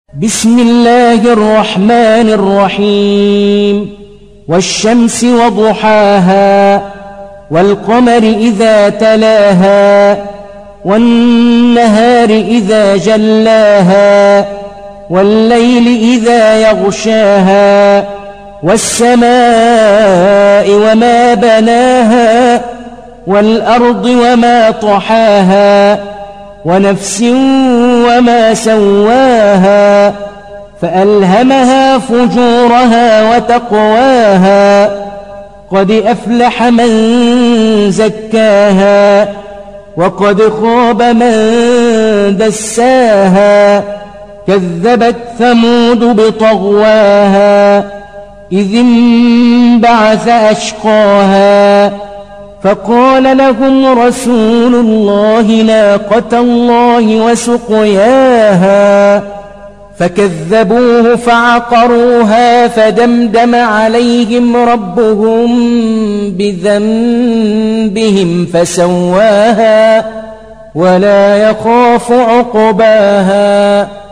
بسم الله الرحمن الرحيم والشمس وضحاها والقمر إذا تلاها والنهار إذا جلاها والليل إذا يغشاها والسماء وما بناها والأرض وما طحاها ونفس وما سواها فألهمها فجورها وتقواها قد أفلح من زكاها وقد خاب من دساها كذبت ثمود بطغواها إذ انبعث أشقاها فقال لهم رسول الله ناقة الله وسقياها فكذبوه فعقروها فدمدم عليهم ربهم بذنبهم فسواها ولا يخاف عقباها.